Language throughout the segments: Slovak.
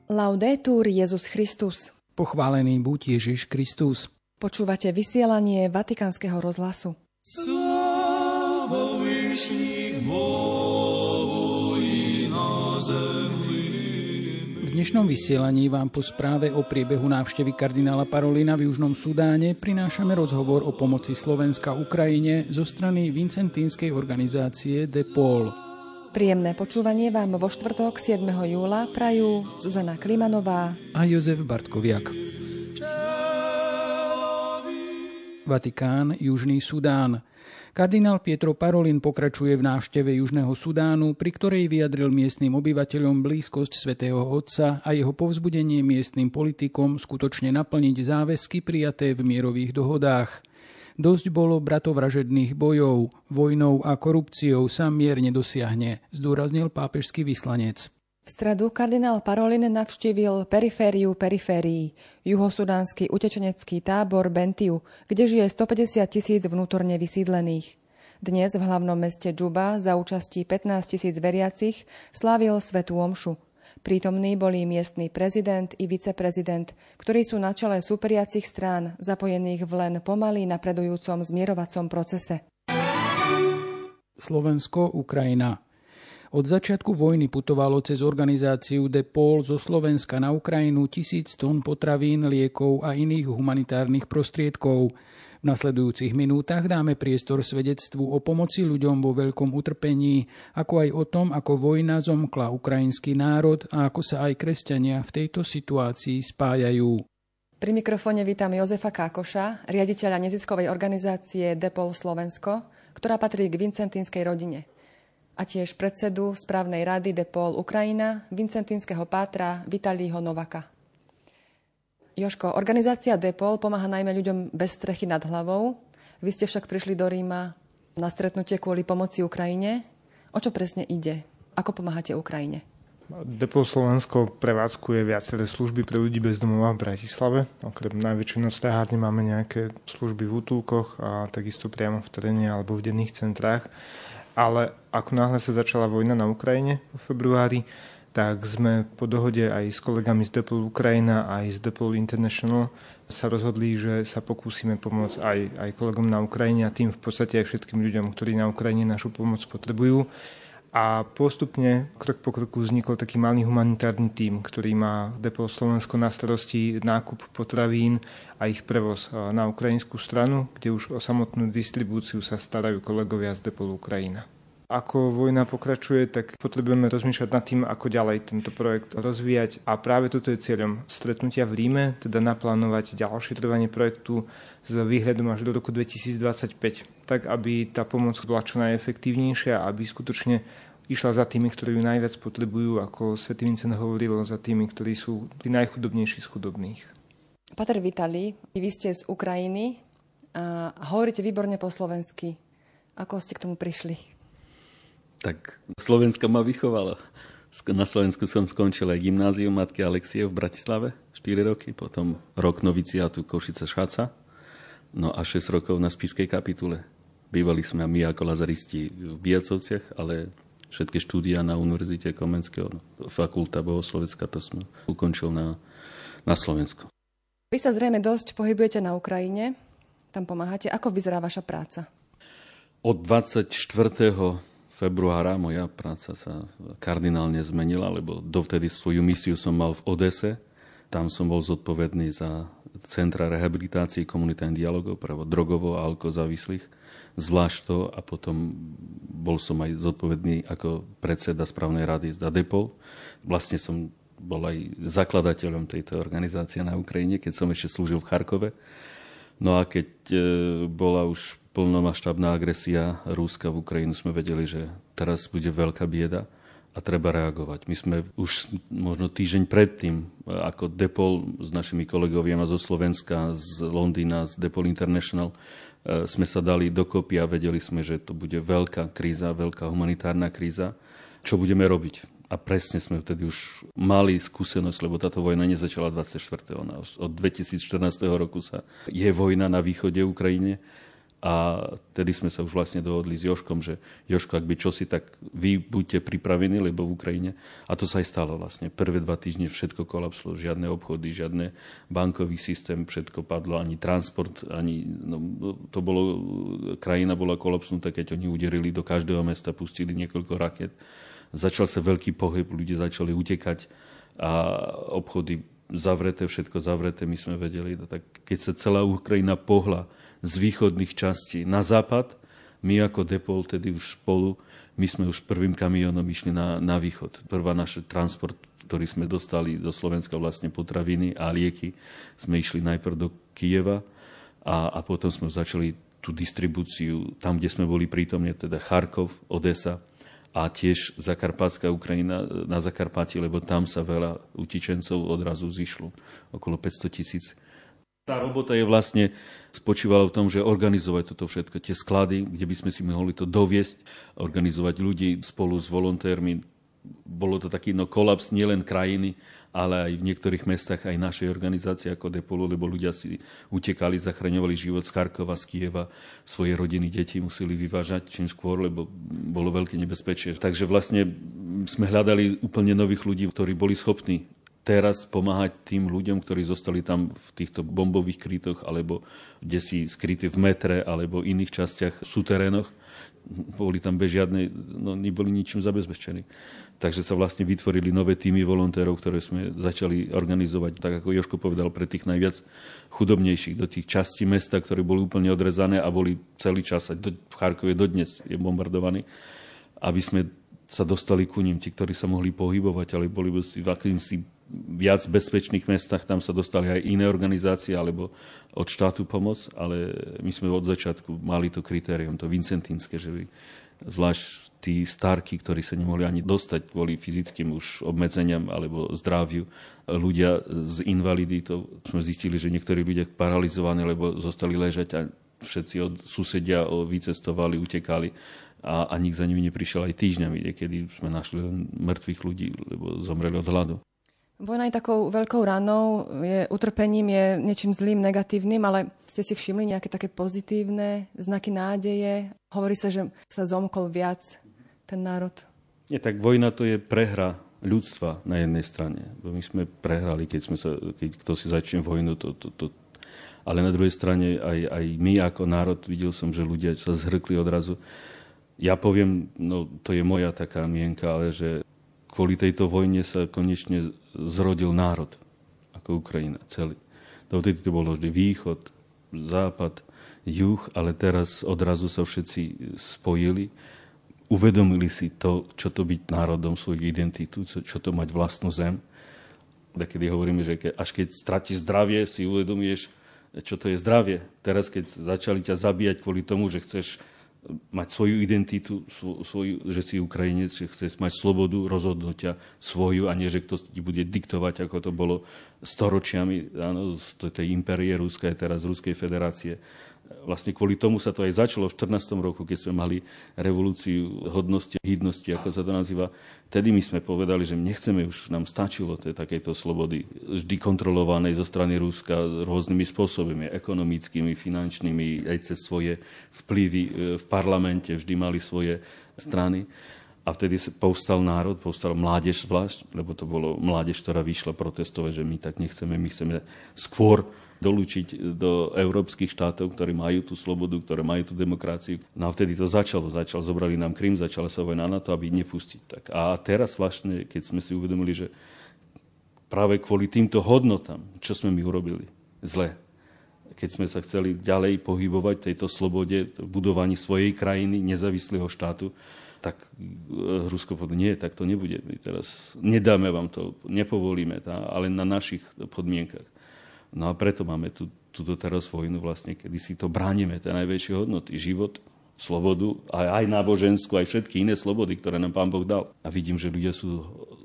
Laudetur Jesus Christus. Pochválený buď Ježiš Kristus. Počúvate vysielanie Vatikánskeho rozhlasu. Sláva vyšších Bohu i na zemi. V dnešnom vysielaní vám po správe o priebehu návštevy kardinála Parolina v Južnom Sudáne prinášame rozhovor o pomoci Slovenska Ukrajine zo strany vincentínskej organizácie DePaul. Príjemné počúvanie vám vo štvrtok 7. júla prajú Zuzana Klimanová a Jozef Bartkoviak. Vatikán, Južný Sudán. Kardinál Pietro Parolin pokračuje v návšteve Južného Sudánu, pri ktorej vyjadril miestnym obyvateľom blízkosť svätého Otca a jeho povzbudenie miestnym politikom skutočne naplniť záväzky prijaté v mierových dohodách. Dosť bolo bratovražedných bojov, vojnou a korupciou sa mier nedosiahne, zdôraznil pápežský vyslanec. V stredu kardinál Parolin navštívil perifériu periférií, juhosudánsky utečenecký tábor Bentiu, kde žije 150 000 vnútorne vysídlených. Dnes v hlavnom meste Džuba za účastí 15 000 veriacich slávil svätú omšu. Prítomní boli miestny prezident i viceprezident, ktorí sú na čele súperiacich strán, zapojených v len pomaly napredujúcom zmierovacom procese. Slovensko, Ukrajina. Od začiatku vojny putovalo cez organizáciu DePaul zo Slovenska na Ukrajinu 1000 tón potravín, liekov a iných humanitárnych prostriedkov. V nasledujúcich minútach dáme priestor svedectvu o pomoci ľuďom vo veľkom utrpení, ako aj o tom, ako vojna zomkla ukrajinský národ a ako sa aj kresťania v tejto situácii spájajú. Pri mikrofóne vítam Jozefa Kákoša, riaditeľa neziskovej organizácie DePaul Slovensko, ktorá patrí k vincentínskej rodine. A tiež predsedu správnej rady DePaul Ukrajina, vincentínskeho pátra Vitalího Novaka. Jožko, organizácia DePaul pomáha najmä ľuďom bez strechy nad hlavou. Vy ste však prišli do Ríma na stretnutie kvôli pomoci Ukrajine. O čo presne ide? Ako pomáhate Ukrajine? DePaul Slovensko prevádzkuje viaceré služby pre ľudí bez domova v Bratislave. Okrem najväčšej nocľahárne máme nejaké služby v útulkoch a takisto priamo v teréne alebo v denných centrách. Ale ako náhle sa začala vojna na Ukrajine v februári, tak sme po dohode aj s kolegami z DePaul Ukrajina aj z DePaul International sa rozhodli, že sa pokúsime pomôcť aj kolegom na Ukrajine a tým v podstate aj všetkým ľuďom, ktorí na Ukrajine našu pomoc potrebujú. A postupne, krok po kroku, vznikol taký malý humanitárny tím, ktorý má DePaul Slovensko na starosti nákup potravín a ich prevoz na ukrajinskú stranu, kde už o samotnú distribúciu sa starajú kolegovia z DePaul Ukrajina. Ako vojna pokračuje, tak potrebujeme rozmýšľať nad tým, ako ďalej tento projekt rozvíjať. A práve toto je cieľom stretnutia v Ríme, teda naplánovať ďalšie trvanie projektu s výhľadom až do roku 2025, tak aby tá pomoc bola čo najefektívnejšia a aby skutočne išla za tými, ktorí ju najviac potrebujú, ako svätý Vincent hovoril, za tými, ktorí sú tí najchudobnejší z chudobných. Páter Vitalí, vy ste z Ukrajiny a hovoríte výborne po slovensky. Ako ste k tomu prišli? Tak Slovensko ma vychovalo. Na Slovensku som skončil aj gymnázium matky Alexie v Bratislave 4 roky, potom rok noviciátu Košice-Šaca, no a 6 rokov na spišskej kapitule. Bývali sme my ako lazaristi v Bielcovciach, ale všetky štúdia na Univerzite Komenského, fakulta bohoslovecká, to som ukončil na Slovensku. Vy sa zrejme dosť pohybujete na Ukrajine, tam pomáhate. Ako vyzerá vaša práca? Od 24. februára moja práca sa kardinálne zmenila, lebo dovtedy svoju misiu som mal v Odese. Tam som bol zodpovedný za centra rehabilitácie komunitárnych dialogov pre drogovo a alkozávislých, zvlášť to, a potom bol som aj zodpovedný ako predseda správnej rady z DePaul. Vlastne som bol aj zakladateľom tejto organizácie na Ukrajine, keď som ešte slúžil v Charkove. No a keď bola už plnomaštábna agresia Ruska v Ukrajinu, sme vedeli, že teraz bude veľká bieda a treba reagovať. My sme už možno týždeň predtým, ako DePaul s našimi kolegoviami zo Slovenska, z Londýna, z DePaul International, sme sa dali dokopy a vedeli sme, že to bude veľká kríza, veľká humanitárna kríza. Čo budeme robiť? A presne sme vtedy už mali skúsenosť, lebo táto vojna nezačala 24. Od 2014. roku je vojna na východe Ukrajine. A tedy sme sa už vlastne dohodli s Jožkom, že Jožko, ak by čosi, tak vy buďte pripravení, lebo v Ukrajine. A to sa aj stalo vlastne. Prvé 2 týždne všetko kolapslo, žiadne obchody, žiadne bankový systém, všetko padlo, ani transport, ani... to bolo, krajina bola kolapsnutá, keď oni uderili do každého mesta, pustili niekoľko raket. Začal sa veľký pohyb, ľudia začali utekať a obchody zavreté, všetko zavreté, my sme vedeli. Tak keď sa celá Ukrajina pohla z východných častí na západ, my ako Depol, tedy už spolu, my sme už prvým kamionom išli na východ. Prvá náš transport, ktorý sme dostali do Slovenska, vlastne potraviny a lieky, sme išli najprv do Kyjeva a potom sme začali tú distribúciu tam, kde sme boli prítomne, teda Charkov, Odesa a tiež Zakarpatská Ukrajina na Zakarpati, lebo tam sa veľa utičencov odrazu zišlo, okolo 500 000. Tá robota je vlastne spočívala v tom, že organizovať toto všetko, tie sklady, kde by sme si mohli to doviesť, organizovať ľudí spolu s volontérmi. Bolo to taký kolaps nielen krajiny, ale aj v niektorých mestách aj našej organizácie ako Depolu, lebo ľudia si utekali, zachraňovali život z Charkova, z Kyjeva, svoje rodiny, deti museli vyvážať čím skôr, lebo bolo veľké nebezpečie. Takže vlastne sme hľadali úplne nových ľudí, ktorí boli schopní teraz pomáhať tým ľuďom, ktorí zostali tam v týchto bombových krytoch alebo kde si skrytí v metre alebo iných častiach v súterénoch. Boli tam bez žiadnej, neboli ničím zabezpečení. Takže sa vlastne vytvorili nové týmy volontérov, ktoré sme začali organizovať, tak ako Jožko povedal, pre tých najviac chudobnejších, do tých častí mesta, ktoré boli úplne odrezané a boli celý čas, v Charkove dodnes je bombardovaný, aby sme sa dostali ku ním, tí, ktorí sa mohli pohybovať, ale boli v akýmsi viac bezpečných mestách, tam sa dostali aj iné organizácie alebo od štátu pomoc, ale my sme od začiatku mali to kritérium, to vincentínske, že zvlášť tí starky, ktorí sa nemohli ani dostať kvôli fyzickým už obmedzeniam alebo zdraviu, ľudia z invaliditou, sme zistili, že niektorí ľudia paralizovaní, lebo zostali ležať a všetci od susedia vycestovali, utekali a nik za nimi neprišiel aj týždňami, kedy sme našli mŕtvych ľudí, lebo zomreli od hladu. Vojna je takou veľkou ranou, je utrpením, je niečím zlým, negatívnym, ale ste si všimli nejaké také pozitívne znaky nádeje? Hovorí sa, že sa zomkol viac ten národ. Nie, tak vojna to je prehra ľudstva na jednej strane. My sme prehrali, keď kto si začne vojnu, ale na druhej strane aj my ako národ, videl som, že ľudia sa zhrkli odrazu. Ja poviem, to je moja taká mienka, ale že kvôli tejto vojne sa konečne zrodil národ, ako Ukrajina, celý. Dovtedy to bolo vždy východ, západ, juh, ale teraz odrazu sa všetci spojili, uvedomili si to, čo to byť národom, svoju identitu, čo to mať vlastnú zem. Kedy hovoríme, že až keď stratíš zdravie, si uvedomíš, čo to je zdravie. Teraz, keď začali ťa zabíjať kvôli tomu, že chceš mať svoju identitu, že si Ukrajinec, že chceš mať slobodu rozhodnutia svoju a nie, že kto ti bude diktovať, ako to bolo storočiami, áno, z tej impérie Ruskej, teraz Ruskej federácie. Vlastne kvôli tomu sa to aj začalo v 14. roku, keď sme mali revolúciu hodnosti a hydnosti, ako sa to nazýva. Tedy my sme povedali, že nechceme, už nám stačilo takéto slobody, vždy kontrolovanej zo strany Ruska rôznymi spôsobmi, ekonomickými, finančnými, aj cez svoje vplyvy v parlamente, vždy mali svoje strany. A vtedy povstal národ, povstal mládež zvlášť, lebo to bolo mládež, ktorá vyšla protestovať, že my tak nechceme, my chceme skôr dolúčiť do európskych štátov, ktorí majú tú slobodu, ktoré majú tú demokraciu. No a vtedy to začalo, zobrali nám Krym, začala sa vojna na to, aby nepustiť. Tak. A teraz vlastne, keď sme si uvedomili, že práve kvôli týmto hodnotám, čo sme my urobili zle, keď sme sa chceli ďalej pohybovať v tejto slobode, v budovaní svojej krajiny, nezávislého štátu, tak Rusko povedalo, nie, tak to nebude. My teraz nedáme vám to, nepovolíme, ale na našich podmienkach. No a preto máme túto teraz vojnu vlastne, kedy si to bránime, tie najväčšie hodnoty. Život, slobodu, aj náboženskú, aj všetky iné slobody, ktoré nám Pán Boh dal. A vidím, že ľudia sú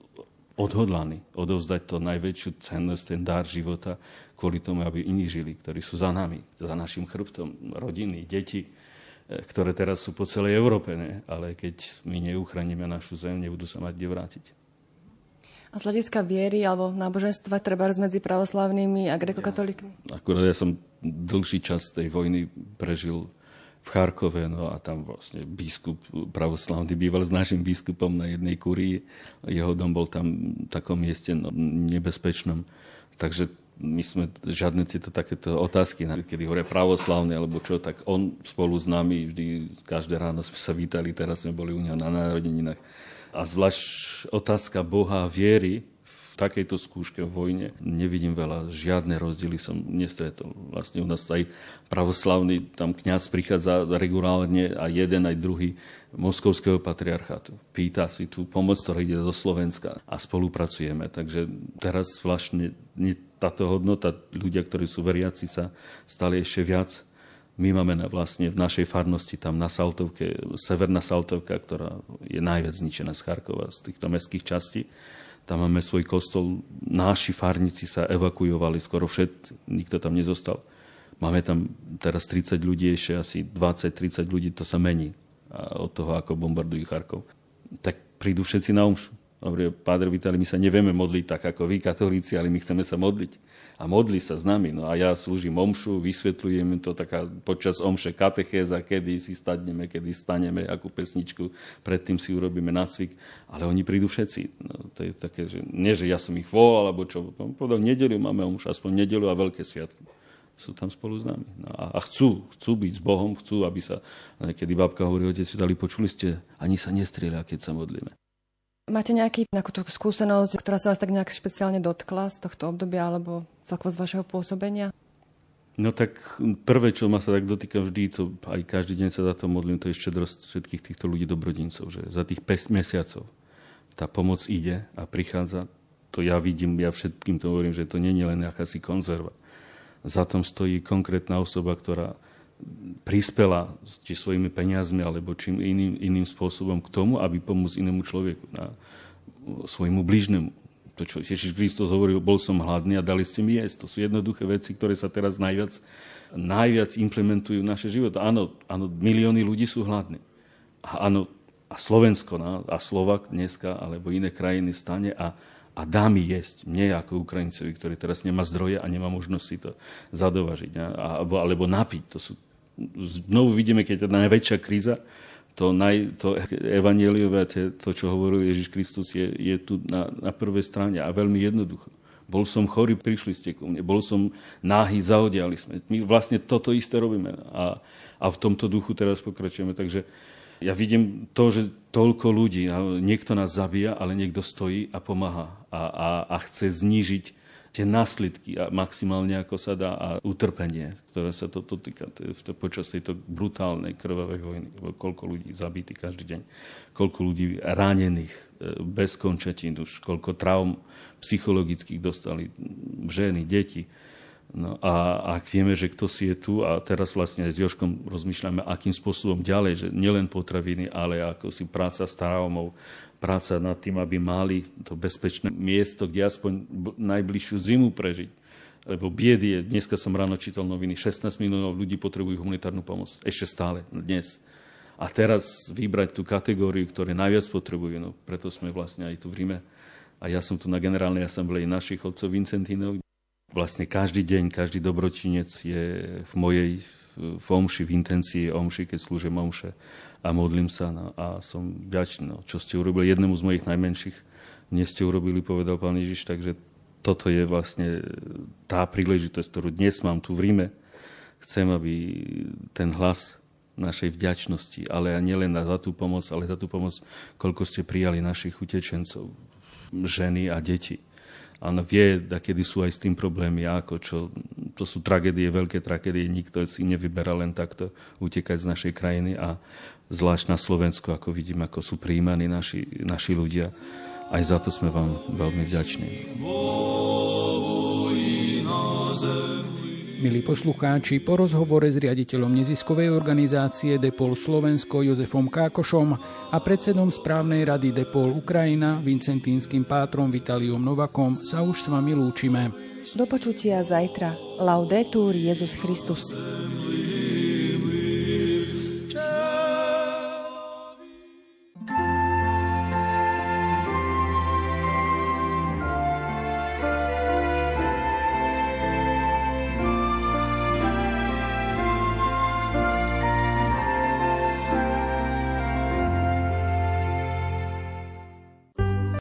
odhodlaní odovzdať to najväčšiu cennosť, ten dar života, kvôli tomu, aby iní žili, ktorí sú za nami, za našim chrbtom, rodiny, deti, ktoré teraz sú po celej Európe. Ne? Ale keď my neuchránime našu zem, nebudú sa mať kde vrátiť. A z hľadiska viery alebo náboženstva treba medzi pravoslavnými a grekokatolíkmi? Akurát ja som dlhší čas tej vojny prežil v Charkove, no a tam vlastne biskup pravoslavný býval s našim biskupom na jednej kurii. Jeho dom bol tam v takom mieste nebezpečnom. Takže my sme žiadne takéto otázky, kedy hovoria pravoslavný alebo čo, tak on spolu s nami vždy každé ráno sme sa vítali, teraz sme boli u neho na narodeninách. A zvlášť otázka Boha viery v takejto skúške v vojne nevidím veľa. Žiadne rozdiely som nestretol. Vlastne u nás aj pravoslavný, tam kňaz prichádza regulárne a jeden aj druhý moskovského patriarchátu. Pýta si tú pomoc, ktorá ide zo Slovenska a spolupracujeme. Takže teraz vlastne táto hodnota, ľudia, ktorí sú veriaci, sa stali ešte viac. My máme vlastne v našej farnosti tam na Saltovke, severná Saltovka, ktorá je najviac zničená z Charkova, z týchto mestských častí. Tam máme svoj kostol, naši farníci sa evakuovali, skoro všetci, nikto tam nezostal. Máme tam teraz 30 ľudí, ešte asi 20-30 ľudí, to sa mení od toho, ako bombardujú Charkov. Tak prídu všetci na omšu. Dobre, Páter Vitali, my sa nevieme modliť tak ako vy, katolíci, ale my chceme sa modliť. A modli sa s nami. No a ja slúžim omšu, vysvetľujem to taká počas omše katechéza, kedy si stadneme, kedy staneme, akú pesničku, predtým si urobíme nácvik. Ale oni prídu všetci. No, to je také, že nie, že ja som ich volal, alebo čo. Povedal, nedeľu máme omšu, aspoň nedeľu a veľké sviatky. Sú tam spolu s nami. No a chcú byť s Bohom, chcú, aby sa, kedy babka hovorí, otec Vitali, počuli ste, ani sa nestrieľa, keď sa modlíme. Máte nejakú tú skúsenosť, ktorá sa vás tak nejak špeciálne dotkla z tohto obdobia alebo celkovo z vašeho pôsobenia? No tak prvé, čo ma sa tak dotýka vždy, to aj každý deň sa za to modlím, to je štedrosť všetkých týchto ľudí dobrodincov, že za tých 5 mesiacov tá pomoc ide a prichádza. To ja vidím, ja všetkým to hovorím, že to nie je len akási konzerva. Za tom stojí konkrétna osoba, ktorá prispela či svojimi peniazmi alebo čím iným spôsobom k tomu, aby pomôcť inému človeku, svojmu blížnemu. To, čo Ježiš Kristus hovoril, bol som hladný a dali ste mi jesť. To sú jednoduché veci, ktoré sa teraz najviac implementujú v naše životy. Áno, milióny ľudí sú hladní. A Slovensko a Slovak dneska alebo iné krajiny stane a dá mi jesť. Nie ako Ukrajincovi, ktorý teraz nemá zdroje a nemá možnosť si to zadovažiť. Alebo napiť. To sú, znovu vidíme, keď je najväčšia kríza, to evanjeliové, to, čo hovoril Ježiš Kristus, je tu na prvej strane a veľmi jednoducho. Bol som chorý, prišli ste ku mne. Bol som náhy, zaodiali sme. My vlastne toto isté robíme. A v tomto duchu teraz pokračujeme. Takže ja vidím to, že toľko ľudí, niekto nás zabíja, ale niekto stojí a pomáha a chce znížiť tie následky a maximálne ako sa dá a utrpenie, ktoré sa toto týka počas tejto brutálnej krvavej vojny. Koľko ľudí zabitých každý deň, koľko ľudí ranených bez končatín už, koľko traum psychologických dostali ženy, deti. No a ak vieme, že kto si je tu a teraz vlastne aj s Jožkom rozmýšľame, akým spôsobom ďalej, že nielen potraviny, ale ako si práca s traumou, práca nad tým, aby mali to bezpečné miesto, kde aspoň najbližšiu zimu prežiť. Lebo biedy je, dneska som ráno čítal noviny, 16 miliónov ľudí potrebujú humanitárnu pomoc. Ešte stále, dnes. A teraz vybrať tú kategóriu, ktoré najviac potrebujú, no preto sme vlastne aj tu v Ríme. A ja som tu na generálnej asambleji našich otcov Vincentínov. Vlastne každý deň, každý dobročinec je v mojej omši, v intencii omši, keď slúžim omše a modlím sa a som vďačný. No, čo ste urobili jednému z mojich najmenších, dnes ste urobili, povedal Pán Ježiš, takže toto je vlastne tá príležitosť, ktorú dnes mám tu v Ríme. Chcem, aby ten hlas našej vďačnosti, ale nielen za tú pomoc, ale za tú pomoc, koľko ste prijali našich utečencov, ženy a deti. Áno, vie, kedy sú aj s tým problémy, to sú tragédie, veľké tragédie, nikto si nevyberá len takto utekať z našej krajiny a zvlášť na Slovensku, ako vidím, ako sú prijímaní naši ľudia. Aj za to sme vám veľmi vďační. Milí poslucháči, po rozhovore s riaditeľom neziskovej organizácie DEPOL Slovensko Jozefom Kákošom a predsedom správnej rady DEPOL Ukrajina Vincentínskym pátrom Vitaliom Novakom sa už s vami lúčime. Do počutia zajtra. Laudetur Jesus Christus.